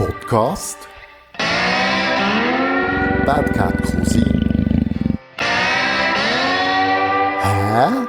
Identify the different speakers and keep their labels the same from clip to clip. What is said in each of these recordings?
Speaker 1: Podcast Bad Cat Cousin. Hä?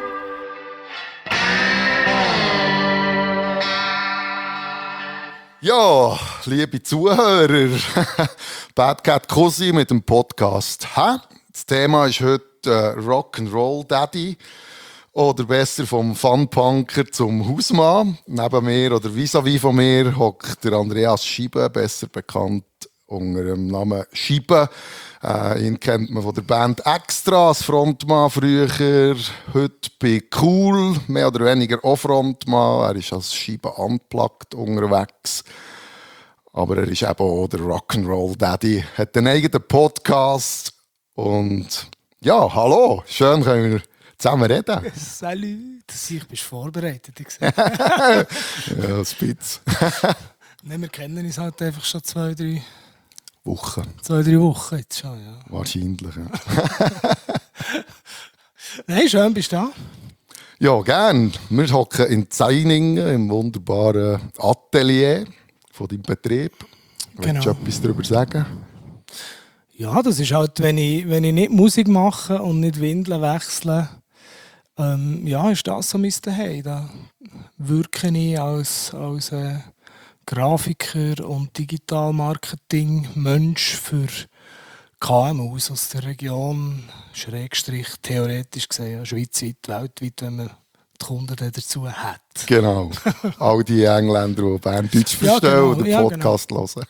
Speaker 1: Ja, liebe Zuhörer, Bad Cat Cousin mit dem Podcast. Hä? Das Thema ist heute Rock'n'Roll Daddy. Oder besser vom Funpunker zum Hausmann. Neben mir oder vis-à-vis von mir hockt der Andreas Scheibe, besser bekannt unter dem Namen Scheibe. Ihn kennt man von der Band Extra als Frontmann früher. Heute bei Cool, mehr oder weniger auch Frontmann. Er ist als Scheibe unplugged unterwegs. Aber er ist eben auch der Rock'n'Roll Daddy. Hat einen eigenen Podcast. Und ja, hallo, schön können wir zusammen reden.
Speaker 2: Salut, ich bin vorbereitet.
Speaker 1: Ja, spitz.
Speaker 2: Nein, wir kennen uns halt einfach schon 2-3
Speaker 1: Wochen.
Speaker 2: 2-3 Wochen jetzt schon, ja.
Speaker 1: Wahrscheinlich, ja.
Speaker 2: Nein, schön, bist du da?
Speaker 1: Ja, gern. Wir hocken in Zainingen im wunderbaren Atelier von deinem Betrieb. Willst du etwas darüber sagen?
Speaker 2: Ja, das ist halt, wenn ich nicht Musik mache und nicht Windeln wechsle, ja, ist das so mein Zuhause. Da wirke ich als Grafiker und Digitalmarketing-Mensch für KMUs aus der Region, Schrägstrich theoretisch gesehen, ja, schweizweit, weltweit, wenn man die Kunden dazu hat.
Speaker 1: Genau. All die Engländer, die Berndeutsch verstehen
Speaker 2: genau,
Speaker 1: und den Podcast hören.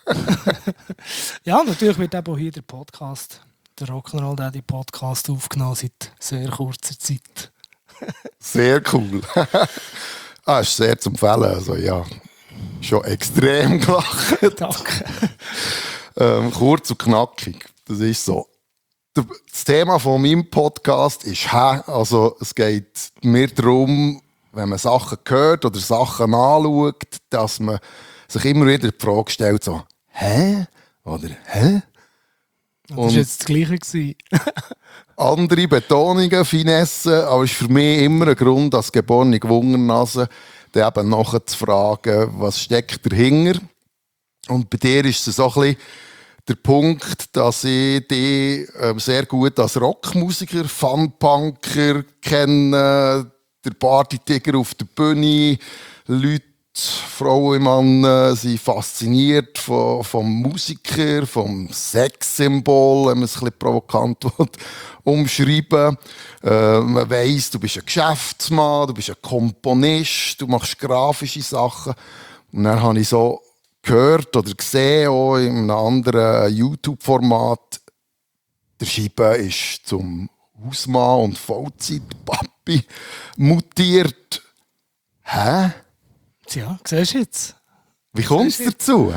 Speaker 2: Ja, natürlich wird eben auch hier der Podcast, der Rock'n'Roll Daddy Podcast, aufgenommen seit sehr kurzer Zeit.
Speaker 1: Sehr cool. Ist sehr zu empfehlen. Also, ja, schon extrem gelacht.
Speaker 2: Danke.
Speaker 1: Kurz und knackig. Das ist so. Das Thema von meinem Podcast ist «Hä?». Also, es geht mir darum, wenn man Sachen hört oder Sachen anschaut, dass man sich immer wieder die Frage stellt, so «Hä?» oder «Hä?».
Speaker 2: Das war jetzt das Gleiche.
Speaker 1: Andere Betonungen, Finessen, aber es ist für mich immer ein Grund, als geborene Gewungernase, dann eben nachher zu fragen, was steckt dahinter. Und bei dir ist es so ein bisschen der Punkt, dass ich dich sehr gut als Rockmusiker, Funpunker kenne, der Partytiger auf der Bühne, Leute, Frauen und Männer sind fasziniert vom Musiker, vom Sexsymbol, wenn man es ein bisschen provokant umschreiben will. Man weiss, du bist ein Geschäftsmann, du bist ein Komponist, du machst grafische Sachen. Und dann habe ich so gehört oder gesehen, auch in einem anderen YouTube-Format, der Scheibe ist zum Hausmann und Vollzeit-Papi mutiert. Hä?
Speaker 2: Tja, siehst du jetzt?
Speaker 1: Wie kommt es dazu?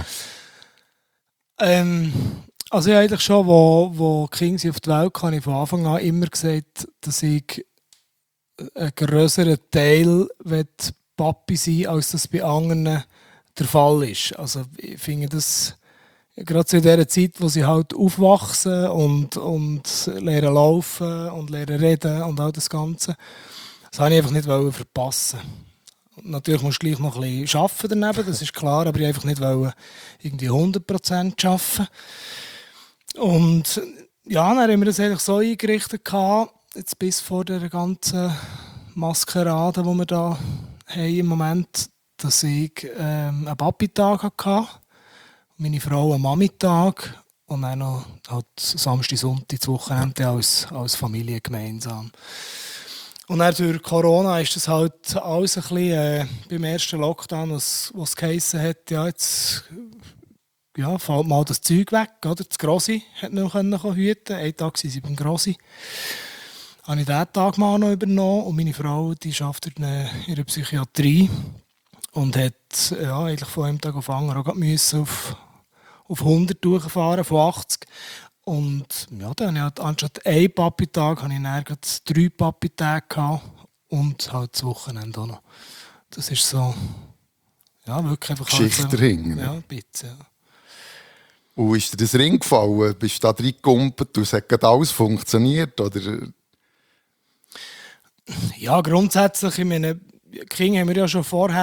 Speaker 2: Also ich eigentlich schon, wo die Kinder auf die Welt kamen, habe ich von Anfang an immer gesagt, dass ich einen grösseren Teil Papi sein will, als das bei anderen der Fall ist. Also ich finde das, gerade so in dieser Zeit, wo sie halt aufwachsen und lernen laufen und lernen reden und all das Ganze, das wollte ich einfach nicht verpassen. Natürlich musst du gleich noch ein bisschen arbeiten daneben, das ist klar, aber ich einfach nicht irgendwie 100% arbeiten. Und ja, dann haben wir das eigentlich so eingerichtet, jetzt bis vor der ganzen Maskerade, die wir da haben im Moment, dass ich einen Papi-Tag hatte, meine Frau einen Mami-Tag und dann noch halt Samstag, Sonntag, das Wochenende als Familie gemeinsam. Und dann durch Corona ist das halt alles ein bisschen beim ersten Lockdown, was geheissen hat, ja, jetzt fällt mal das Zeug weg. Oder? Das Grossi konnte noch hüten. Einen Tag waren sie beim Grossi. Habe ich diesen Tag mal noch übernommen. Und meine Frau, die arbeitet in der Psychiatrie und hat eigentlich von einem Tag auf den anderen auch müssen auf 100 durchfahren, von 80. Und ja, dann habe ich halt anstatt einen Papi-Tag habe ich dann 3 Papi-Tage gehabt und halt das Wochenende auch noch. Das ist so, ja, wirklich einfach
Speaker 1: Geschichte dahinter.
Speaker 2: Ja, ein bisschen, ja.
Speaker 1: Und ist dir das Ring gefallen? Bist du da reingekumpelt und es hat gerade alles funktioniert? Oder?
Speaker 2: Ja, grundsätzlich, ich meine, Kinder haben wir ja schon vorher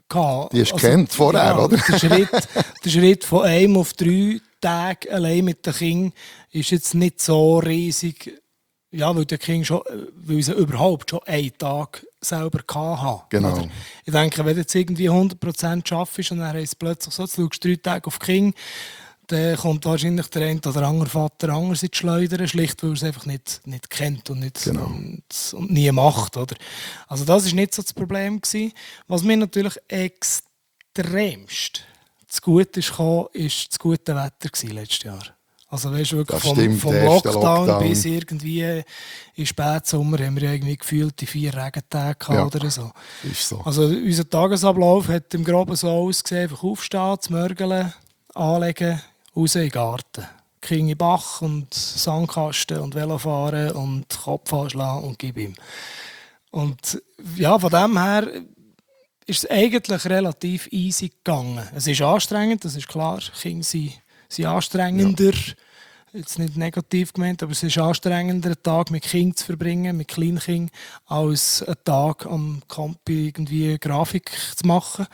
Speaker 2: gehabt.
Speaker 1: Die hast du kennt vorher, oder?
Speaker 2: Der Schritt von 1 auf 3 Tage allein mit den Kindern ist jetzt nicht so riesig, ja, weil die Kinder schon, weil sie überhaupt schon einen Tag selber hatten.
Speaker 1: Genau.
Speaker 2: Oder? Ich denke, wenn du jetzt irgendwie 100% schaffst und dann heisst es plötzlich so, jetzt schaust du 3 Tage auf die Kinder, dann kommt wahrscheinlich der eine oder andere Vater anders in die Schleudern, schlicht weil er es einfach nicht kennt und, nicht, und nie macht. Oder? Also das war nicht so das Problem gewesen. Was mir natürlich extremst zu gut ist gekommen, ist das gute Wetter letztes Jahr. Also weißt du, wirklich vom Lockdown bis irgendwie im Spätsommer haben wir irgendwie gefühlt die 4 Regentage gehabt oder so.
Speaker 1: Ist so.
Speaker 2: Also unser Tagesablauf hat im Groben so ausgesehen, einfach aufstehen, zu mörgeln, anlegen, raus in den Garten. Kinder in den Bach und Sandkasten und Velofahren und Kopf anschlagen und gib ihm. Und ja, von dem her ist es eigentlich relativ easy gegangen. Es ist anstrengend, das ist klar. Kinder sind anstrengender. Ja. Jetzt nicht negativ gemeint, aber es ist anstrengender, einen Tag mit Kindern zu verbringen, mit Kleinkindern, als einen Tag am Campi irgendwie Grafik zu machen.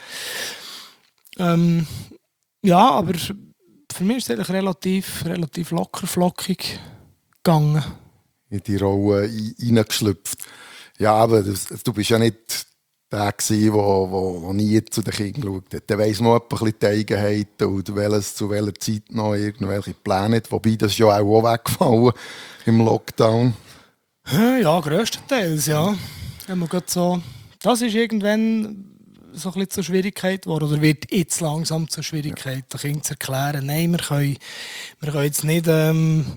Speaker 2: Ja, aber für mich ist es eigentlich relativ locker, flockig gegangen.
Speaker 1: In die Rolle reingeschlüpft. Ja, aber du bist ja nicht der gewesen, der nie zu den Kindern geschaut hat. Der weiss man etwa die Eigenheiten und welches zu welcher Zeit noch irgendwelche Pläne hat. Wobei das ist ja auch weggefallen im Lockdown.
Speaker 2: Ja, grösstenteils, ja. Wenn man so, das ist irgendwann so ein bisschen zur Schwierigkeit geworden, oder wird jetzt langsam zur Schwierigkeit, den Kindern zu erklären, nein, wir können jetzt nicht, ja,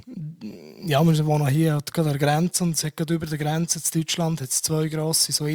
Speaker 2: wir wohnen hier gerade an der Grenze und es hat gerade über der Grenze zu Deutschland hat es 2 grosse so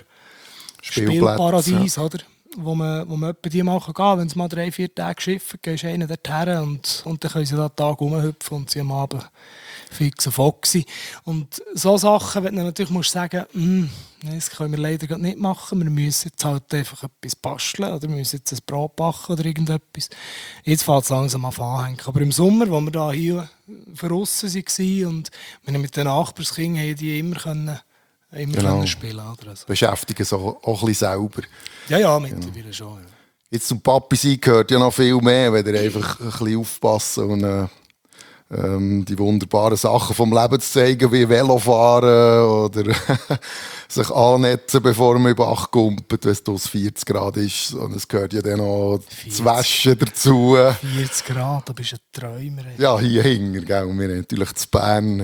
Speaker 2: Indoor-Spielparadiese, oder? Wo man etwa die machen kann. Wenn sie mal 3-4 Tage schiffen, gehst du einen dorthin und dann können sie da einen Tag rumhüpfen und sie am Abend fix und foxy. Und so Sachen, wenn du natürlich musst sagen, das können wir leider nicht machen, wir müssen jetzt halt einfach etwas basteln oder wir müssen jetzt ein Brot backen oder irgendetwas. Jetzt fängt es langsam an anhängen. Aber im Sommer, wo wir da hier draussen waren und wir mit den Nachbarskindern haben die immer können spielen. Oder so.
Speaker 1: Beschäftigen sich auch ein bisschen selber.
Speaker 2: Ja, mittlerweile schon. Ja.
Speaker 1: Jetzt zum Papi sein gehört ja noch viel mehr, wenn ihr einfach ein bisschen aufpassen und die wunderbaren Sachen vom Leben zu zeigen, wie Velofahren oder sich annetzen, bevor man über 8 kumpelt, wenn es 40 Grad ist. Und es gehört ja dann noch das Waschen dazu.
Speaker 2: 40 Grad, da bist du ein Träumer.
Speaker 1: Ja, hier hinten, gell. Wir haben natürlich zu Bern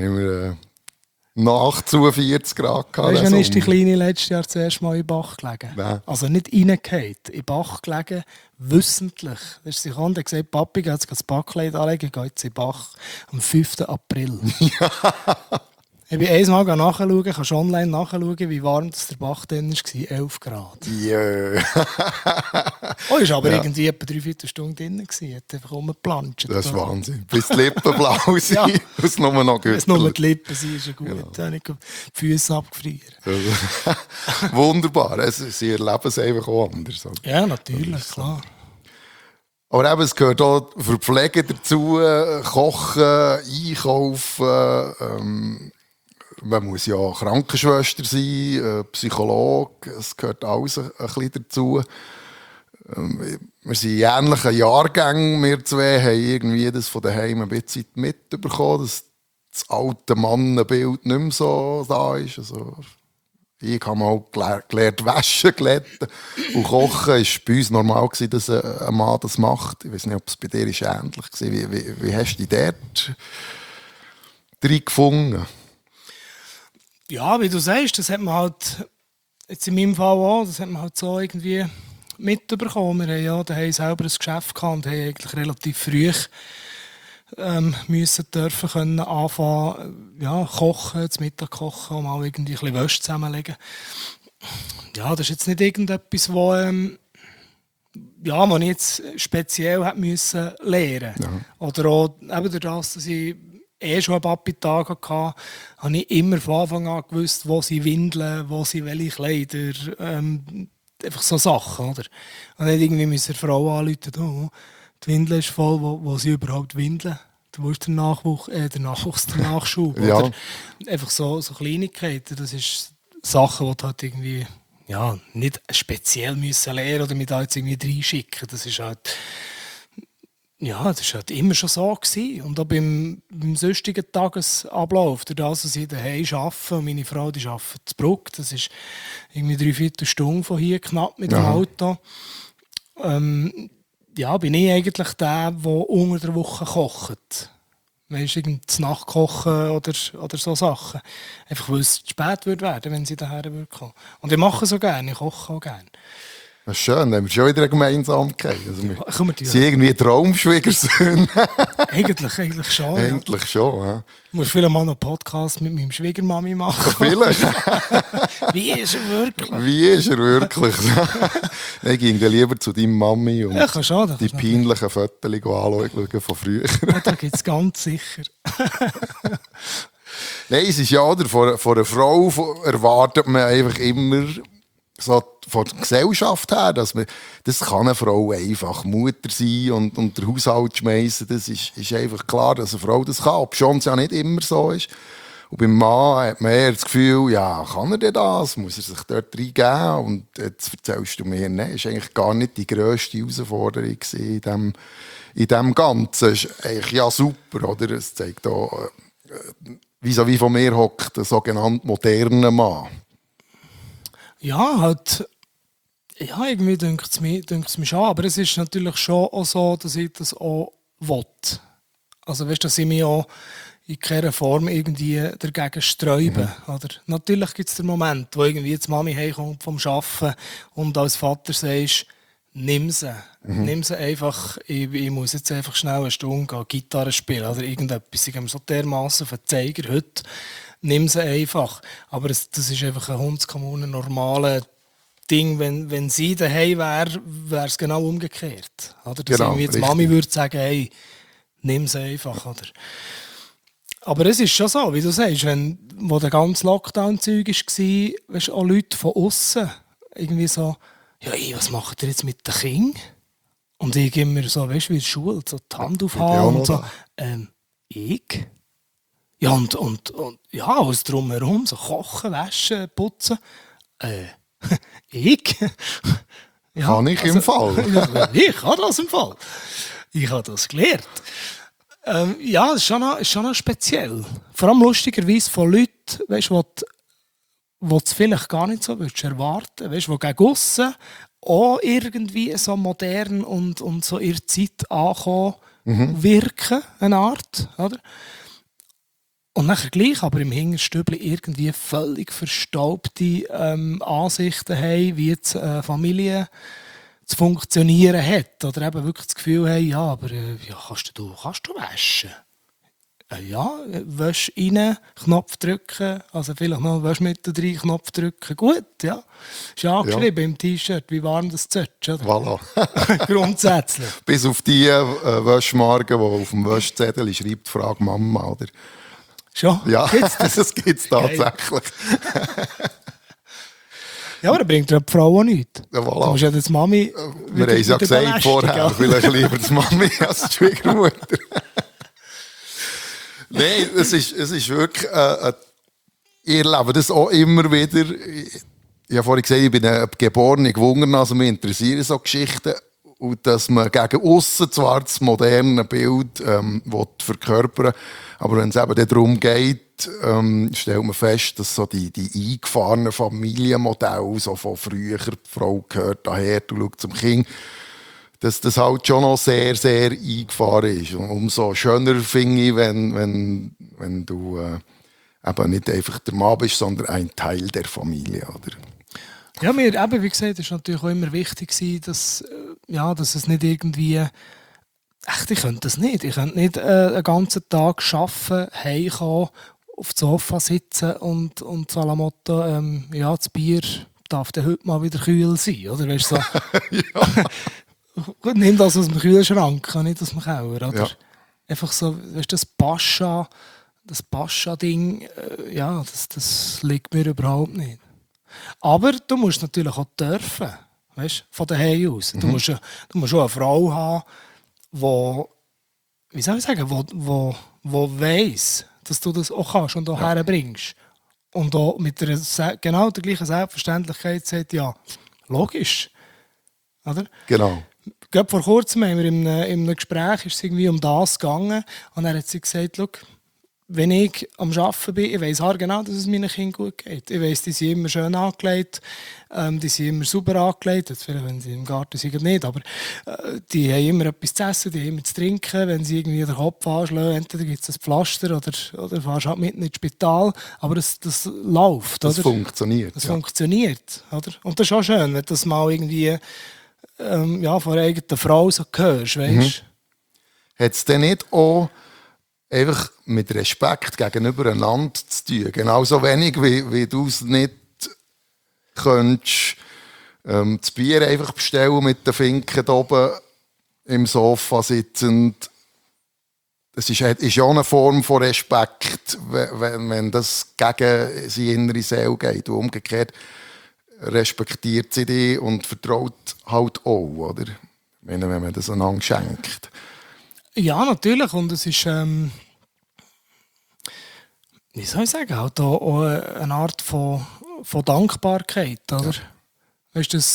Speaker 1: nach zu 40 Grad gehabt.
Speaker 2: Weißt du, wann ist die Kleine letztes Jahr zuerst mal in den Bach gelegen?
Speaker 1: Nein.
Speaker 2: Also nicht reingefallen, in den Bach gelegen, wissentlich. Sie kam und gesagt, Papi, geht jetzt das Backkleid anlegen, geht jetzt in den Bach am 5. April. Ja. Ich bin einmal nachschauen, kannst online nachschauen, wie warm das der Bach dann war, 11 Grad.
Speaker 1: Ja.
Speaker 2: Oh, ist aber irgendwie etwa 3-4 Stunden drin, hat einfach rumgeplanscht.
Speaker 1: Das ist Wahnsinn. Bis die Lippen blau sind, ja. Es nur noch gut.
Speaker 2: Es nur die Lippen sind, ist ja gut. Genau. Dann nicht die Füße abgefrieren.
Speaker 1: Wunderbar. Sie erleben es einfach auch anders.
Speaker 2: Ja, natürlich, klar.
Speaker 1: Aber eben, es gehört auch Verpflegen dazu, Kochen, Einkaufen. Man muss ja Krankenschwester sein, Psychologe, es gehört alles ein bisschen dazu. Wir sind in ähnlichen Jahrgängen, wir zwei haben irgendwie das von daheim ein bisschen mitbekommen, dass das alte Mannenbild nicht mehr so da ist. Also, ich habe mal gelernt waschen, glätten und kochen. Es war bei uns normal, dass ein Mann das macht. Ich weiß nicht, ob es bei dir ähnlich war. Wie hast du dich dort drin gefunden?
Speaker 2: Ja, wie du sagst, das hat man halt, jetzt in meinem Fall auch, das hat man halt so irgendwie mitbekommen. Wir haben ja daheim selber ein Geschäft gehabt und haben eigentlich relativ früh dürfen anfangen, ja, kochen, zum Mittag kochen und mal irgendwie ein bisschen Wäsche zusammenlegen. Ja, das ist jetzt nicht irgendetwas, wo ich jetzt speziell hätte müssen lernen. Ja. Oder auch eben durch das, dass ich schon einen Papi-Tag hatte, habe ich immer von Anfang an gewusst, wo sie Windeln, wo sie welche Kleider, einfach so Sachen, oder? Und nicht irgendwie müssen eine Frau anrufen, oh, die Windel ist voll, wo sie überhaupt windeln. Wo ist der Nachschub,
Speaker 1: ja.
Speaker 2: Oder? Einfach so Kleinigkeiten, das ist Sachen, die du halt irgendwie nicht speziell müssen lernen oder mich da jetzt irgendwie reinschicken. Das ist halt, das ist halt immer schon so gewesen. Und auch beim sonstigen Tagesablauf, durch das, dass ich daheim arbeite und meine Frau die arbeitet in Bruck, das ist irgendwie 3/4 Stunde von hier knapp mit dem Auto. Bin ich eigentlich der unter der Woche kocht. Weißt du, zu Nacht kochen oder so Sachen. Einfach weil es zu spät wird werden, wenn sie daher kommen. Und ich mache es so gerne, ich koche auch gerne.
Speaker 1: Das ist schön, dann haben wir schon wieder eine Gemeinsamkeit. Also wir sind irgendwie Traumschwiegersöhne.
Speaker 2: Eigentlich schon.
Speaker 1: Eigentlich schon, ja.
Speaker 2: Du musst vielleicht mal noch einen Podcast mit meinem Schwiegermami machen.
Speaker 1: Vielleicht.
Speaker 2: Wie ist er wirklich?
Speaker 1: Wie ist er wirklich? Ich ging dann lieber zu deiner Mami und die peinlichen Fotos anschauen von früher.
Speaker 2: Ja, da gibt es ganz sicher.
Speaker 1: Nein, es ist ja, oder? Von einer Frau erwartet man einfach immer, so von der Gesellschaft her, das kann eine Frau einfach Mutter sein und den Haushalt schmeißen. Das ist einfach klar, dass eine Frau das kann, obschon es ja nicht immer so ist. Und beim Mann hat man eher das Gefühl, ja, kann er denn das? Muss er sich dort reingeben? Und jetzt erzählst du mir, nein, das war eigentlich gar nicht die grösste Herausforderung in dem Ganzen. Das ist eigentlich ja super, oder? Es zeigt auch, vis-à-vis von mir hockt der sogenannte moderne Mann.
Speaker 2: Ja, halt. Ja, irgendwie denkt es mir schon. Aber es ist natürlich schon auch so, dass ich das auch will. Also, weißt du, dass ich mich auch in keiner Form irgendwie dagegen sträube. Oder? Natürlich gibt es den Moment, wo irgendwie die Mami heimkommt vom Arbeiten und als Vater sagst, nimm sie. Nimm sie einfach. Ich muss jetzt einfach schnell eine Stunde gehen, Gitarre spielen oder irgendetwas. Ich habe mir so dermassen auf den Zeiger heute. Nimm sie einfach. Aber das ist einfach ein Hundskommunen normales Ding. Wenn sie daheim wäre es genau umgekehrt. Oder? Dass
Speaker 1: Genau,
Speaker 2: irgendwie die Mami würde sagen, hey, nimm sie einfach. Oder? Aber es ist schon so, wie du sagst, wo der ganze Lockdown-Zeug war, weißt du, auch Leute von außen irgendwie so, ja, was macht ihr jetzt mit den Kindern? Und ich immer so, weißt du, wie in der Schule, so die Hand aufhaben und so, ich? Ja, und ja, alles drumherum, so kochen, waschen, putzen. Ich? Ja,
Speaker 1: kann ich im Fall?
Speaker 2: Ich kann das im Fall. Ich habe das gelernt. Ja, das ist schon noch speziell. Vor allem lustigerweise von Leuten, weißt, wo du es vielleicht gar nicht so würdest erwarten, weißt, die gegen aussen auch irgendwie so modern und so ihre Zeit ankommen, wirken, eine Art, oder? Und nachher gleich, aber im Hinterstübli irgendwie völlig verstaubte Ansichten haben, wie jetzt eine Familie zu funktionieren hat. Oder eben wirklich das Gefühl haben, ja, aber kannst du waschen? Ja, Wäsche rein, Knopf drücken, also vielleicht noch Waschmittel rein, Knopf drücken. Gut, ja. Ist angeschrieben im T-Shirt, wie warm das Zötsch, oder?
Speaker 1: Voilà.
Speaker 2: Grundsätzlich.
Speaker 1: Bis auf die Wäschmarke, die auf dem Wäschzettel schreibt, frag Mama, oder?
Speaker 2: Schon?
Speaker 1: Ja, das gibt es tatsächlich.
Speaker 2: Ja, aber das bringt dir die Frau auch nichts.
Speaker 1: Ja, voilà.
Speaker 2: Du musst ja das Mami...
Speaker 1: Wir haben es ja gesagt vorher, ja. Vielleicht lieber die Mami als die Schwiegermutter. Nein, es ist wirklich... ich erlebe das auch immer wieder. Ich habe vorhin gesagt, ich bin ein geborener Gewungener, also mich interessieren so Geschichten. Und dass man gegen aussen zwar das moderne Bild verkörpern will, aber wenn es eben darum geht, stellt man fest, dass so die eingefahrenen Familienmodelle so von früher, die Frau gehört daher, du schaust zum Kind, dass das halt schon noch sehr, sehr eingefahren ist. Und umso schöner finde ich, wenn du eben nicht einfach der Mann bist, sondern ein Teil der Familie, oder?
Speaker 2: Ja, mir eben, wie gesagt, ist natürlich auch immer wichtig, dass es nicht irgendwie... Echt, ich könnte das nicht. Ich könnte nicht einen ganzen Tag arbeiten, heimkommen, auf dem Sofa sitzen und so à la Motto, das Bier darf dann heute mal wieder kühl sein, oder? Weißt du, so. Gut, nimm das aus dem Kühlschrank, nicht aus dem Keller, oder? Ja. Einfach so, weißt du, das Pascha-Ding, das liegt mir überhaupt nicht. Aber du musst natürlich auch dürfen, weißt, von daheim aus. Du musst auch eine Frau haben, die weiss, dass du das auch kannst und auch herbringst. Und auch mit genau der gleichen Selbstverständlichkeit sagt, ja, logisch. Oder?
Speaker 1: Genau.
Speaker 2: Gerade vor kurzem haben wir in einem Gespräch ist es irgendwie um das gegangen. Und dann hat sie gesagt, schau, wenn ich am Arbeiten bin, ich weiss genau, dass es meinen Kindern gut geht. Ich weiss, die sind immer schön angelegt, die sind immer sauber angelegt, jetzt vielleicht, wenn sie im Garten sind, nicht, aber die haben immer etwas zu essen, die haben immer zu trinken, wenn sie irgendwie den Kopf anschlagen, entweder gibt es ein Pflaster oder fahrst halt mitten ins Spital, aber das läuft.
Speaker 1: Das
Speaker 2: oder?
Speaker 1: funktioniert.
Speaker 2: Das funktioniert, oder? Und das ist auch schön, wenn du das mal irgendwie von einer eigenen Frau so hörst, weißt?
Speaker 1: Hat es denn nicht auch einfach mit Respekt gegenüber einander zu tun? Genauso wenig, wie du es nicht könntest, das Bier einfach bestellen mit den Finken oben im Sofa sitzend. Das ist ja auch eine Form von Respekt, wenn das gegen seine innere Seele geht. Und umgekehrt respektiert sie dich und vertraut halt auch, oder? Wenn man das einander schenkt.
Speaker 2: Ja, natürlich. Und es ist, wie soll ich sagen, halt auch eine Art von Dankbarkeit, oder?
Speaker 1: Ja.
Speaker 2: Weißt du,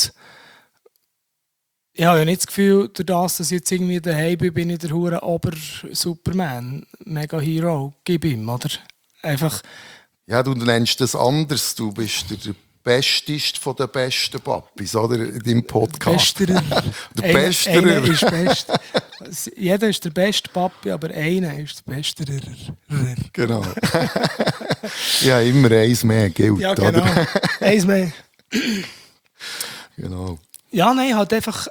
Speaker 2: ich habe ja nicht das Gefühl, durch das, dass ich jetzt irgendwie daheim bin ich der hure Ober-Superman, Mega-Hero, gib ihm, oder? Einfach...
Speaker 1: Ja, du nennst das anders. Du bist der Besteste von den besten Papis, oder? In deinem Podcast.
Speaker 2: Besterer.
Speaker 1: Der Besterer.
Speaker 2: Einer ist best. Jeder ist der beste Papi, aber einer ist der Besterer.
Speaker 1: Genau. Ja, immer eins mehr gilt,
Speaker 2: Ja, genau.
Speaker 1: oder?
Speaker 2: Eins mehr.
Speaker 1: Genau.
Speaker 2: Ja, nein, halt einfach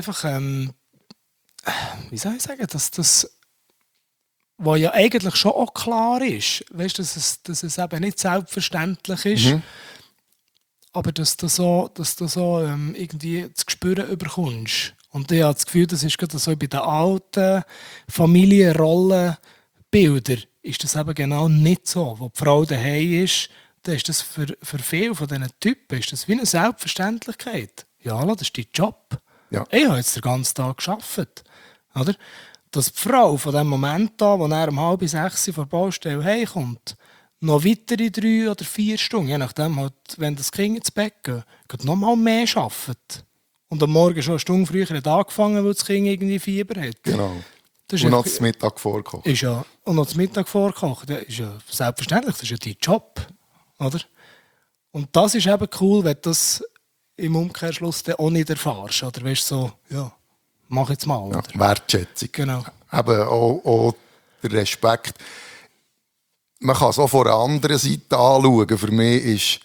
Speaker 2: wie soll ich sagen, dass das, was ja eigentlich schon auch klar ist, weißt, dass es eben nicht selbstverständlich ist, aber dass du so irgendwie zu spüren überkommst. Und ich habe das Gefühl, das ist gerade so bei den alten Familienrollenbildern ist das eben genau nicht so. Wo die Frau daheim ist, dann ist das für viele von diesen Typen ist das wie eine Selbstverständlichkeit. Ja, das ist dein Job.
Speaker 1: Ja.
Speaker 2: Ich habe jetzt den ganzen Tag gearbeitet. Oder? Dass die Frau von dem Moment an, wo er um 5:30 vor der Baustelle heimkommt, noch weitere 3 oder 4 Stunden, je nachdem, halt, wenn das Kind ins Bett geht noch mal mehr arbeitet. Und am Morgen schon eine Stunde früher hat angefangen, weil das Kind irgendwie Fieber hat.
Speaker 1: Genau.
Speaker 2: Das
Speaker 1: Und
Speaker 2: ist
Speaker 1: noch zum Mittag vorkochen.
Speaker 2: ist ja, und noch zum Mittag vorkochen, das ist ja selbstverständlich, das ist ja dein Job. Oder? Und das ist eben cool, wenn du das im Umkehrschluss dann auch nicht erfährst. Oder weißt so, ja, mach jetzt mal.
Speaker 1: Ja,
Speaker 2: Oder?
Speaker 1: Wertschätzung.
Speaker 2: Genau.
Speaker 1: Eben auch der Respekt. Man kann es auch von einer anderen Seite anschauen. Für mich ist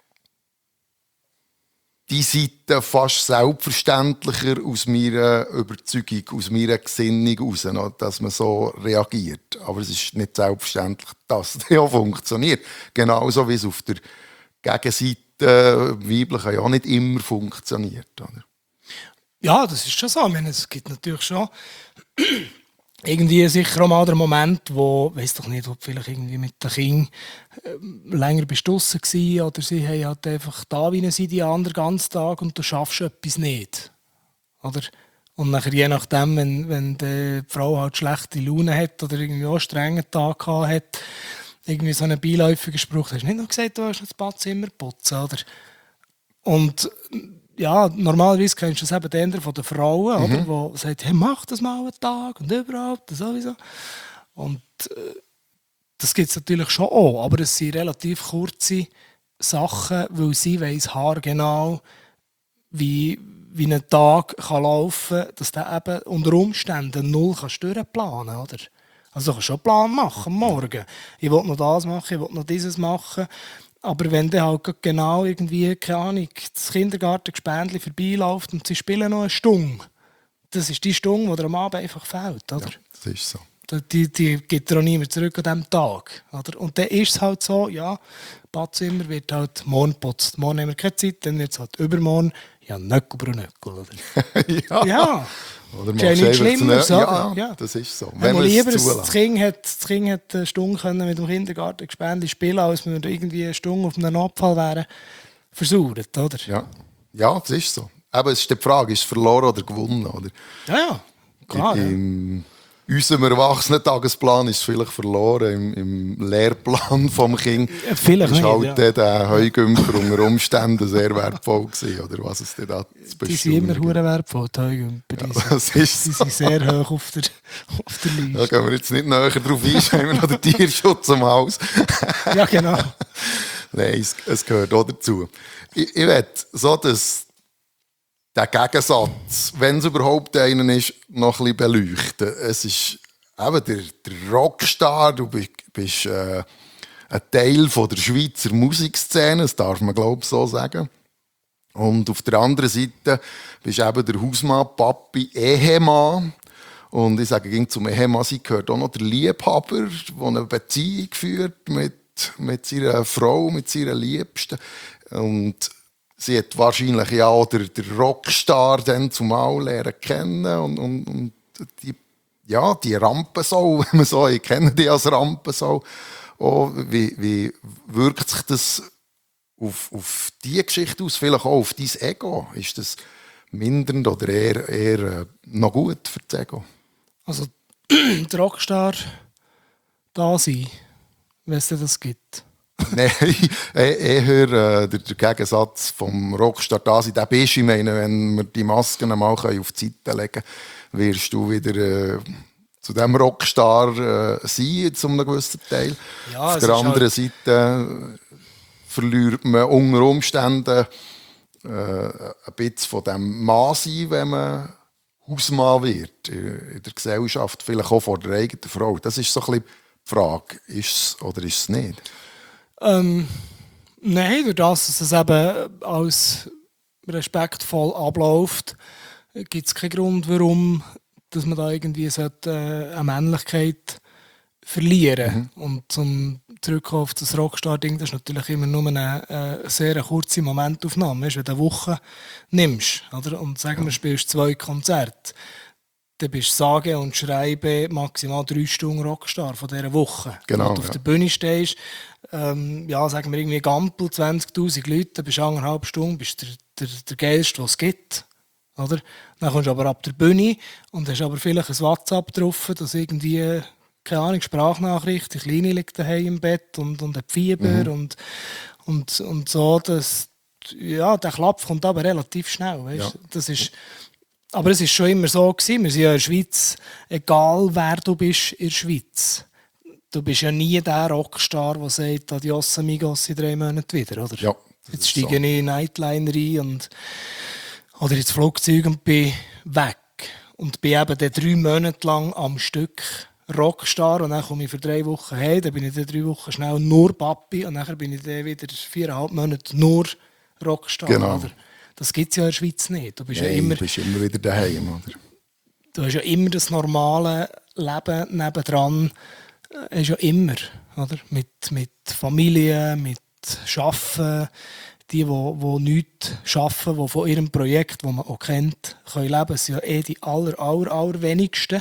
Speaker 1: die Seite fast selbstverständlicher aus meiner Überzeugung, aus meiner Gesinnung heraus, dass man so reagiert. Aber es ist nicht selbstverständlich, dass das ja funktioniert. Genauso wie es auf der Gegenseite weiblich ja nicht immer funktioniert. Oder?
Speaker 2: Ja, das ist schon so. Ich meine, es gibt natürlich schon irgendwie sicher auch mal den Moment, wo, weiß doch nicht, ob du vielleicht irgendwie mit den Kindern länger bist draussen gsi oder sie haben halt einfach da wie sind die anderen den ganzen Tag und du schaffst etwas nicht. Oder? Und nachher, je nachdem, wenn die Frau halt schlechte Laune hat oder irgendwie auch einen strengen Tag gehabt hat, irgendwie so einen beiläufigen Spruch, hast du nicht noch gesagt, du hast das Badzimmer putzen, oder? Und ja, normalerweise kennst du das eben eher von den Frauen, oder? Die sagen, hey, mach das mal einen Tag und überhaupt und sowieso. Und das gibt es natürlich schon auch, aber es sind relativ kurze Sachen, weil sie weiss haargenau, wie ein Tag kann laufen kann, dass du eben unter Umständen null durchplanen kannst, oder? Also du kannst schon einen Plan machen am Morgen. Ich will noch das machen, ich will noch dieses machen. Aber wenn dann halt genau irgendwie, keine Ahnung, das Kindergartengespendli vorbeiläuft und sie spielen noch eine Stunde, das ist die Stunde, die dir am Abend einfach fehlt, oder?
Speaker 1: Ja, das ist so.
Speaker 2: Die gibt dir auch nie mehr zurück an diesem Tag, oder? Und dann ist es halt so, ja, Badzimmer wird halt morgen geputzt. Morgen haben wir keine Zeit, dann wird es halt übermorgen, ja, Nöckel über Nöckel, oder?
Speaker 1: Ja.
Speaker 2: Ja.
Speaker 1: Oder
Speaker 2: Das ist ja nichts Schlimmeres,
Speaker 1: ja,
Speaker 2: oder? Ja.
Speaker 1: das ist so.
Speaker 2: Wenn man
Speaker 1: es
Speaker 2: lieber
Speaker 1: zulässt.
Speaker 2: das Kind hat eine Stunde können mit dem Kindergartengespendli spielen, als wenn wir irgendwie eine Stunde auf einem Abfall wären versaut, oder?
Speaker 1: Ja. Ja, das ist so. Aber es ist die Frage, ist es verloren oder gewonnen? Oder?
Speaker 2: Ja, klar. Ja.
Speaker 1: unserem Erwachsenen-Tagesplan ist es vielleicht verloren im Lehrplan vom Kind.
Speaker 2: Vielleicht
Speaker 1: ist
Speaker 2: nicht,
Speaker 1: halt
Speaker 2: ja.
Speaker 1: der Heugümper unter Umständen sehr wertvoll gewesen, oder was es denn da zu
Speaker 2: Die sind immer
Speaker 1: bestaunen
Speaker 2: hure wertvoll, die Heugümper.
Speaker 1: das ist
Speaker 2: Die
Speaker 1: so.
Speaker 2: sind sehr hoch auf der
Speaker 1: Da
Speaker 2: Liste.
Speaker 1: gehen wir jetzt nicht näher drauf ein, haben wir noch den Tierschutz am Haus.
Speaker 2: Ja, genau.
Speaker 1: Nein, es gehört auch dazu. Ich will so, dass der Gegensatz, wenn es überhaupt einen ist, noch ein bisschen beleuchten. Es ist eben der Rockstar, du bist ein Teil von der Schweizer Musikszene, das darf man glaube ich so sagen. Und auf der anderen Seite bist du eben der Hausmann, Papi, Ehemann. Und ich sage, ging zum Ehemann, sie gehört auch noch der Liebhaber, der eine Beziehung führt mit seiner Frau, mit seiner Liebsten. Und sie hat wahrscheinlich ja auch den Rockstar dann zumal lernen kennen und die Rampensau, wenn man so, ich kenne die als Rampensau. Oh, wie wirkt sich das auf diese Geschichte aus, vielleicht auch auf dein Ego? Ist das mindernd oder eher noch gut für das Ego?
Speaker 2: Also, der Rockstar da sein, wenn es das gibt.
Speaker 1: Nein, eher der Gegensatz vom Rockstar da sein. Der bist, ich meine, wenn wir die Masken einmal auf die Seite legen können, wirst du wieder zu diesem Rockstar sein, zu einem gewissen Teil.
Speaker 2: Ja,
Speaker 1: auf der anderen Seite verliert man unter Umständen ein bisschen von dem Mann sein, wenn man Hausmann wird in der Gesellschaft, vielleicht auch vor der eigenen Frau. Das ist so ein bisschen die Frage, ist es oder ist es nicht?
Speaker 2: Nein, durch das, dass es eben als respektvoll abläuft, gibt es keinen Grund, warum dass man da irgendwie eine Männlichkeit verlieren sollte. Und zum Zurückkommen auf das Rockstar-Ding, das ist natürlich immer nur eine sehr kurze Momentaufnahme. Wenn du eine Woche nimmst, oder? Und sagen wir, spielst 2 Konzerte, dann bist du sage und schreibe maximal 3 Stunden Rockstar von dieser Woche.
Speaker 1: Genau,
Speaker 2: Wenn du auf der Bühne stehst, sagen wir irgendwie Gampel, 20'000 Leute, dann bist du 1,5 Stunden, bist der Geilste, was es gibt. Oder? Dann kommst du aber ab der Bühne und hast aber vielleicht ein WhatsApp drauf, dass irgendwie, keine Ahnung, Sprachnachricht, die Kleine liegt daheim im Bett und hat Fieber und so. Der Klapp kommt aber relativ schnell. Weißt?
Speaker 1: Ja.
Speaker 2: Das ist, aber es war schon immer so gewesen. Wir sind ja in der Schweiz, egal wer du bist in der Schweiz. Du bist ja nie der Rockstar, der sagt, adios amigos in 3 Monaten wieder. Oder?
Speaker 1: Ja,
Speaker 2: Jetzt steige ich in den Nightliner ein oder ins Flugzeug und bin weg. Und bin eben dann 3 Monate lang am Stück Rockstar. Und dann komme ich für 3 Wochen heim. Dann bin ich dann 3 Wochen schnell nur Papi. Und dann bin ich dann wieder 4,5 Monate nur Rockstar.
Speaker 1: Genau.
Speaker 2: Oder? Das gibt es ja in der Schweiz nicht. Du bist ja
Speaker 1: Du bist immer wieder daheim, oder?
Speaker 2: Du hast ja immer das normale Leben nebendran. Ist ja immer. Oder? Mit Familie, mit Arbeiten. Die nichts arbeiten, die von ihrem Projekt, das man auch kennt, können leben, sind ja die allerwenigsten.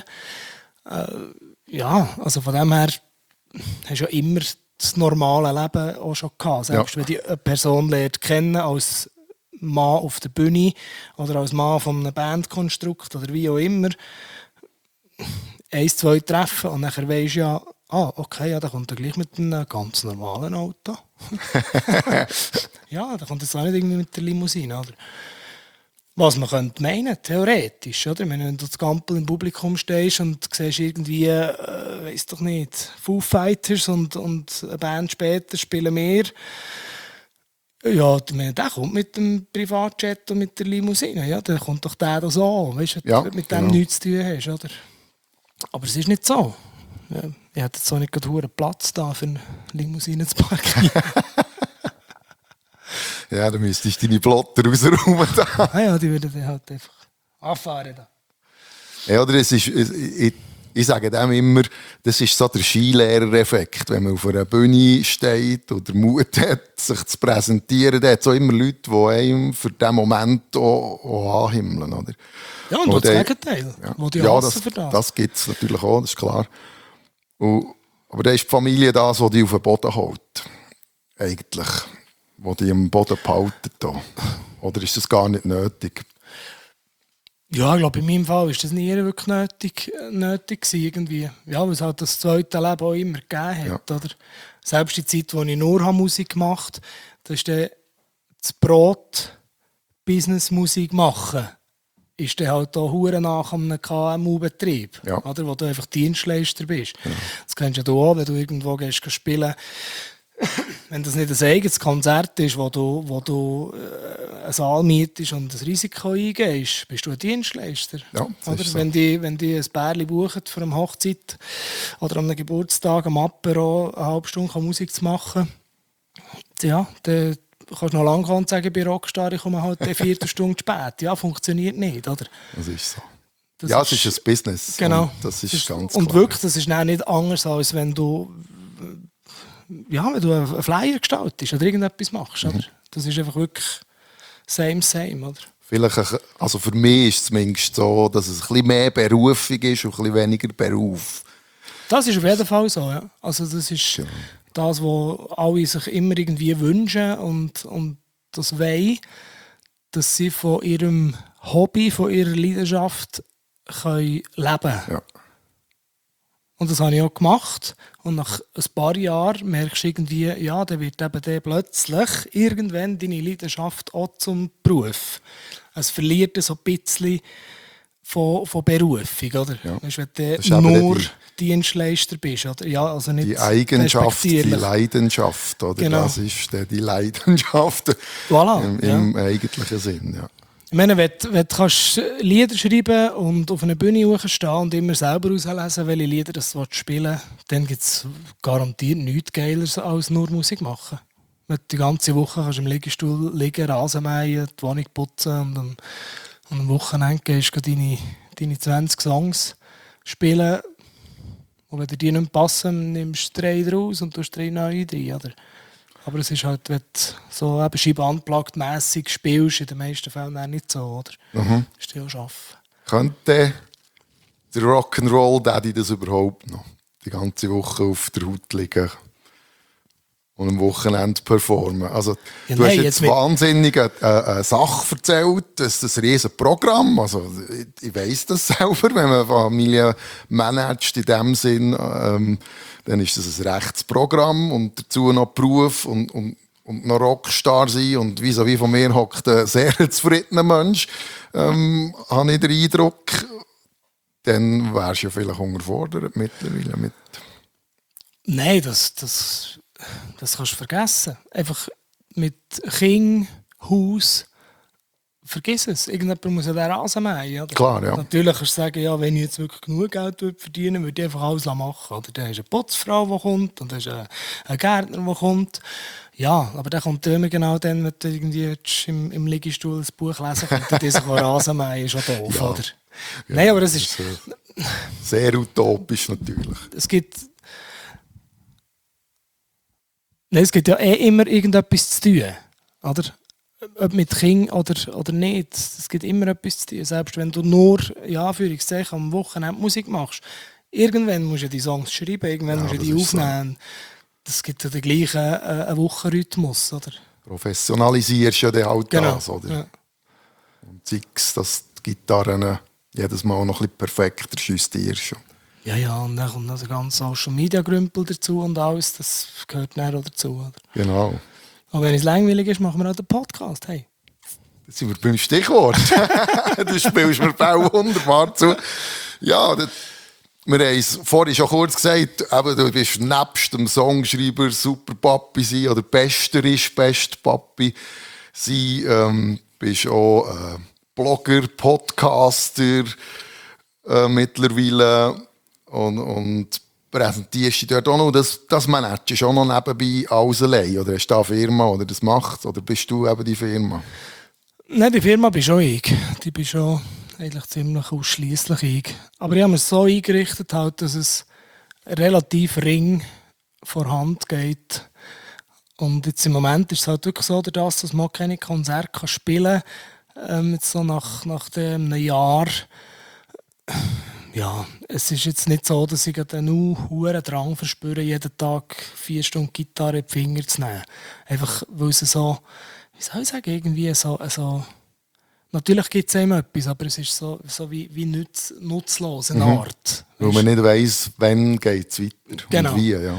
Speaker 2: Also von dem her hast du ja immer das normale Leben auch schon gehabt. Selbst wenn die eine Person lernt kennen als Mann auf der Bühne oder als Mann von einem Bandkonstrukt oder wie auch immer, 1, 2 Treffen und dann weisst du ja, okay, ja, der kommt dann gleich mit einem ganz normalen Auto. Ja, der kommt jetzt auch nicht irgendwie mit der Limousine, oder? Was man könnte meinen, theoretisch, oder? Wenn du das Gampel im Publikum stehst und siehst irgendwie, weiss doch nicht, Foo Fighters und eine Band später spielen mehr. Ja, der kommt mit dem Privatjet und mit der Limousine. Ja, dann kommt doch der da so, weißt du,
Speaker 1: Ja,
Speaker 2: mit
Speaker 1: genau.
Speaker 2: dem nichts zu tun hast, oder? Aber es ist nicht so. Ja, ich hätte jetzt so nicht gerade hohen Platz da für eine Limousine zu parkieren.
Speaker 1: Ja, dann müsstest du deine Plotter rausräumen.
Speaker 2: Ja, die würden dann halt einfach anfahren. Da.
Speaker 1: Ja, oder ich sage dem immer, das ist so der Skilehrereffekt. Wenn man auf einer Bühne steht oder Mut hat, sich zu präsentieren, dann hat es auch immer Leute, die einem für diesen Moment auch anhimmeln. Oder?
Speaker 2: Ja, und auch das Gegenteil, wo die hassen für das.
Speaker 1: Das gibt es natürlich auch, das ist klar. Aber dann ist die Familie das, was die auf den Boden hält. Eigentlich. Die am Boden behalten. Oder ist das gar nicht nötig?
Speaker 2: Ja, ich glaube, in meinem Fall war das nie wirklich nötig gewesen, irgendwie. Ja, weil es halt das zweite Leben auch immer gegeben hat. Oder? Selbst die Zeit, wo ich nur Musik gemacht habe, das ist dann das Brot Business-Musik machen. Ist dann halt auch hure nach einem KMU-Betrieb, oder, wo du einfach Dienstleister bist. Ja. Das kennst ja du auch, wenn du irgendwo gehst spielen. Wenn das nicht ein eigenes Konzert ist, wo du einen Saal mietest und das Risiko eingehst, bist du ein Dienstleister.
Speaker 1: Ja,
Speaker 2: oder?
Speaker 1: So.
Speaker 2: Wenn die ein Bärli buchen für eine Hochzeit oder an einem Geburtstag am Apero eine halbe Stunde Musik zu machen, ja, dann kannst du noch lange kommen und sagen, bei Rockstar ich komme halt eine Viertelstunde spät. Ja, funktioniert nicht, oder?
Speaker 1: Das ist so. Es ist ein Business.
Speaker 2: Genau.
Speaker 1: Und das ist ganz klar.
Speaker 2: Und wirklich, das ist nicht anders, als wenn du einen Flyer gestaltest oder irgendetwas machst. Oder? Das ist einfach wirklich same, oder?
Speaker 1: Vielleicht, also für mich ist es zumindest so, dass es ein bisschen mehr Berufung ist und ein bisschen weniger Beruf.
Speaker 2: Das ist auf jeden Fall so, ja. Also das ist das, was alle sich immer irgendwie wünschen und das wollen, dass sie von ihrem Hobby, von ihrer Leidenschaft können leben können.
Speaker 1: Ja.
Speaker 2: Und das habe ich auch gemacht. Und nach ein paar Jahren merkst du irgendwie, ja, dann wird eben plötzlich irgendwann deine Leidenschaft auch zum Beruf. Es verliert so ein bisschen von Berufung, oder?
Speaker 1: Ja.
Speaker 2: Weißt, wenn du nur Dienstleister bist. Oder? Ja, also nicht
Speaker 1: die Eigenschaft, die Leidenschaft. Oder?
Speaker 2: Genau.
Speaker 1: Das ist die Leidenschaft im eigentlichen Sinn. Ja.
Speaker 2: Ich meine, wenn du Lieder schreiben und auf einer Bühne hochstehen und immer selber auslesen, welche Lieder das du spielen willst, dann gibt es garantiert nichts Geileres als nur Musik machen. Wenn du die ganze Woche kannst im Liegestuhl liegen, Rasen mähen, die Wohnung putzen und am Wochenende gehst du deine 20 Songs spielen. Und wenn dir die nicht passen, nimmst du 3 draus und tust 3 neue rein. Oder? Aber es ist halt, wenn du so Scheibe-unplugged-mässig spielst, in den meisten Fällen auch nicht so, oder? Ist ja auch arbeiten.
Speaker 1: Könnte der Rock'n'Roll-Daddy das überhaupt noch? Die ganze Woche auf der Haut liegen und am Wochenende performen. Also, du hast jetzt wahnsinnig eine Sache erzählt, das ist ein riesiges Programm. Also, ich weiss das selber, wenn man Familie managt in dem Sinn, dann ist das ein rechtes Programm und dazu noch Beruf und noch Rockstar sein und vis-à-vis von mir hockt ein sehr zufriedener Mensch, habe ich den Eindruck, dann wärst du ja vielleicht unterfordert mittlerweile mit.
Speaker 2: Nein, das kannst du vergessen. Einfach mit Kind, Haus, vergiss es. Irgendjemand muss ja den Rasen mähen.
Speaker 1: Klar, ja.
Speaker 2: Natürlich kannst du sagen, ja, wenn ich jetzt wirklich genug Geld verdienen würde, würde ich einfach alles machen. Oder dann hast du eine Putzfrau, die kommt, und dann hast du einen Gärtner, der kommt. Ja, aber der kommt immer genau dann, wenn du irgendwie im Liegestuhl ein Buch lesen kannst, und sich Rasen mähen, ist auch doof,
Speaker 1: ja.
Speaker 2: oder?
Speaker 1: Ja,
Speaker 2: nein, aber das ist
Speaker 1: sehr utopisch natürlich.
Speaker 2: Es gibt ja immer irgendetwas zu tun, oder? Ob mit Kind oder nicht. Es gibt immer etwas zu tun. Selbst wenn du nur, ja, Anführungszeichen, am Wochenende Musik machst. Irgendwann musst du die Songs schreiben, irgendwann musst du die aufnehmen. Das gibt ja den gleichen Wochenrhythmus, oder?
Speaker 1: Professionalisierst ja dann halt
Speaker 2: genau.
Speaker 1: Das, oder?
Speaker 2: Ja.
Speaker 1: Und sei es, dass die Gitarren jedes Mal noch ein bisschen perfekter justierst.
Speaker 2: Ja, und dann kommt noch der ganze Social-Media-Grümpel dazu und alles, das gehört dann auch dazu, oder?
Speaker 1: Genau.
Speaker 2: Und wenn es langweilig ist, machen wir auch den Podcast. Hey.
Speaker 1: Jetzt sind wir beim Stichwort. Du spielst mir auch wunderbar zu. Ja, wir haben es vorhin schon kurz gesagt, eben, du bist nebst dem Songschreiber Super Papi sein oder besterisch Best Papi sein. Bist auch Blogger, Podcaster mittlerweile und präsentierst dich dort auch noch. Das managst du auch noch nebenbei alles allein? Oder hast du eine Firma, oder das macht? Oder bist du eben die Firma?
Speaker 2: Nein, die Firma bin schon ich. Die bin schon eigentlich ziemlich ausschliesslich ich. Aber ich habe es so eingerichtet, halt, dass es relativ ring vorhanden geht. Und jetzt im Moment ist es halt wirklich so, dass man keine Konzerte spielen kann. Jetzt so nach einem Jahr. Ja, es ist jetzt nicht so, dass ich einen hohen Drang verspüre, jeden Tag 4 Stunden Gitarre in die Finger zu nehmen. Einfach, weil es so, wie soll ich sagen, irgendwie so Natürlich gibt es immer etwas, aber es ist so wie nutzlos, eine Art.
Speaker 1: Weil man nicht weiss, wann geht es weiter
Speaker 2: Genau.
Speaker 1: und wie. Ja.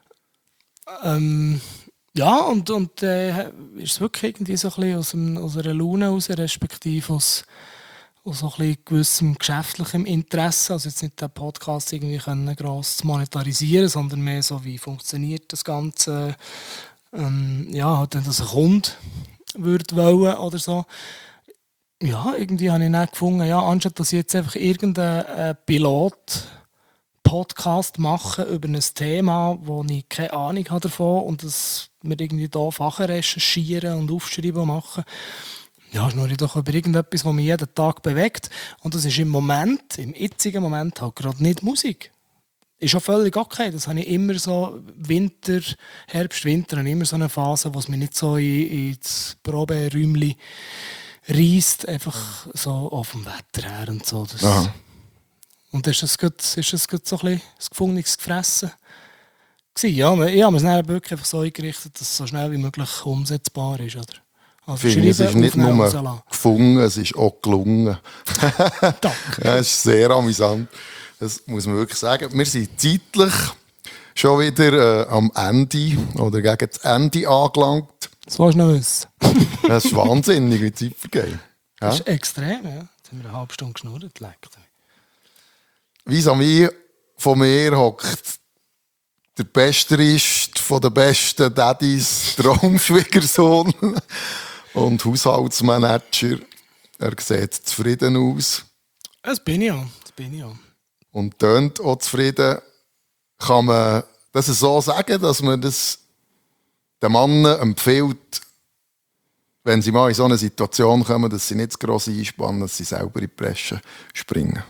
Speaker 2: Ja, und ist es wirklich irgendwie so ein bisschen aus einer Laune heraus, respektive aus so ein bisschen gewissem geschäftlichem Interesse. Also jetzt nicht den Podcast irgendwie können gross zu monetarisieren, sondern mehr so, wie funktioniert das Ganze. Halt, wenn das ein Kunde würde wollen oder so. Ja, irgendwie habe ich dann gefunden, ja, anstatt dass ich jetzt einfach irgendeinen Pilot-Podcast mache über ein Thema, wo ich keine Ahnung habe davon und das mir irgendwie da recherchieren und aufschreiben und machen, ja, schnurre ich doch über irgendetwas, was mich jeden Tag bewegt. Und das ist im jetzigen Moment halt gerade nicht Musik. Ist auch völlig okay. Das habe ich immer so, Herbst, Winter, habe ich immer so eine Phase, wo es mich nicht so ins Proberäumchen reisst, einfach so auf dem Wetter her und so. Und ist das gut so ein bisschen das gefundenes Gefressen gewesen? Ja, ich habe es dann wirklich einfach so eingerichtet, dass es so schnell wie möglich umsetzbar ist, oder? Also
Speaker 1: Ich finde, es ist nicht nur
Speaker 2: rauslassen.
Speaker 1: gefunden, es ist auch gelungen.
Speaker 2: Danke.
Speaker 1: Ja, es ist sehr amüsant. Das muss man wirklich sagen. Wir sind zeitlich schon wieder am Ende oder gegen das Ende angelangt.
Speaker 2: Das willst du noch wissen.
Speaker 1: Das ist wahnsinnig, wie die Zeit vergeht. Ja?
Speaker 2: Das ist extrem, ja. Jetzt haben wir eine halbe Stunde geschnurrt.
Speaker 1: Vis-à-vis von mir hockt der Besterist von den besten Daddys, Traumschwiegersohn und Haushaltsmanager. Er sieht zufrieden aus.
Speaker 2: Das bin ich auch.
Speaker 1: Und tönt auch zufrieden. Kann man das so sagen, dass man das den Männern empfiehlt, wenn sie mal in so eine Situation kommen, dass sie nicht zu gross einspannen, dass sie selber in die Bresche springen?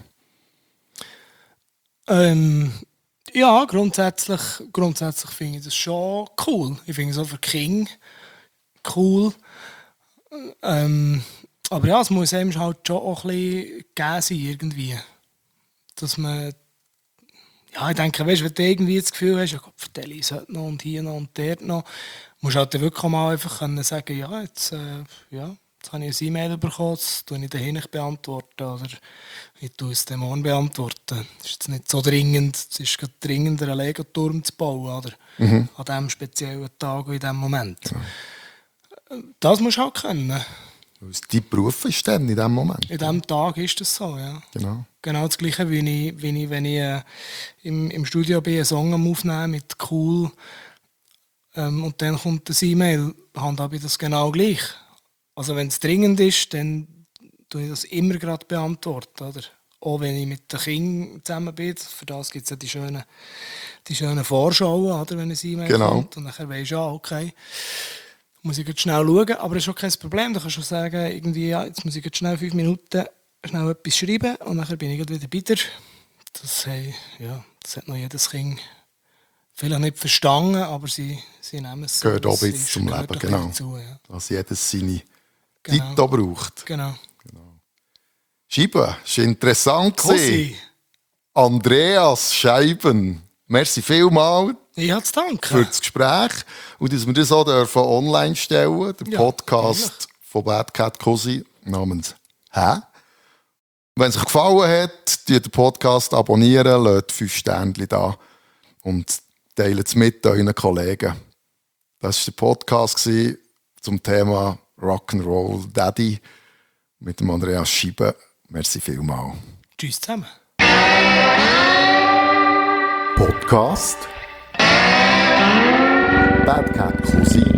Speaker 2: Ja, grundsätzlich finde ich das schon cool. Ich finde es auch für King cool. Aber ja, es muss einem halt schon auch ein bisschen gegeben sein, irgendwie. Dass man, ja, ich denke, weißt, wenn du irgendwie das Gefühl hast, ja Gott, vertelle ich heute noch und hier noch und dort noch, musst du halt wirklich auch mal einfach können sagen, ja, jetzt habe ich ein E-Mail bekommen, das beantworte ich daheim nicht beantworten oder ich tue es dem morgen beantworten. Das ist jetzt nicht so dringend, es ist gerade dringender, einen Lego-Turm zu bauen, oder? An diesem speziellen Tag und in diesem Moment. Ja. Das musst du halt können.
Speaker 1: Dein Beruf ist dann in diesem Moment?
Speaker 2: In diesem Tag ist das so, ja. Genau das Gleiche, wie ich wenn ich im Studio bin, einen Song am Aufnehmen mit Cool und dann kommt das E-Mail, handhabe ich das genau gleich. Also wenn es dringend ist, dann tue ich das immer gerade beantworten, oder? Auch wenn ich mit den Kindern zusammen bin, für das gibt es ja die schönen Vorschauen, oder, wenn ein E-Mail kommt und dann weisst du, ja, okay, muss ich jetzt schnell schauen, aber das ist auch kein Problem. Du kannst schon sagen, irgendwie, ja, jetzt muss ich jetzt schnell 5 Minuten schnell etwas schreiben und dann bin ich wieder bei dir. Das hat noch jedes Kind vielleicht nicht verstanden, aber sie nehmen es so.
Speaker 1: Gehört auch ein bisschen zum Leben, genau.
Speaker 2: Dazu, ja.
Speaker 1: Dass jedes seine Zeit braucht.
Speaker 2: Genau.
Speaker 1: Scheiben, es war interessant. Andreas Scheiben, merci vielmals.
Speaker 2: Ich habe zu danken.
Speaker 1: Für das Gespräch und dass wir das auch online stellen dürfen. Der Podcast von Bad Cat Cosi namens «Hä?». Wenn es euch gefallen hat, den Podcast abonnieren, lasst 5 Sternchen da und teilt es mit euren Kollegen. Das war der Podcast zum Thema Rock'n'Roll Daddy mit dem Andreas Scheiben. Merci vielmals.
Speaker 2: Tschüss zusammen.
Speaker 1: Podcast Bad Cat Cosi.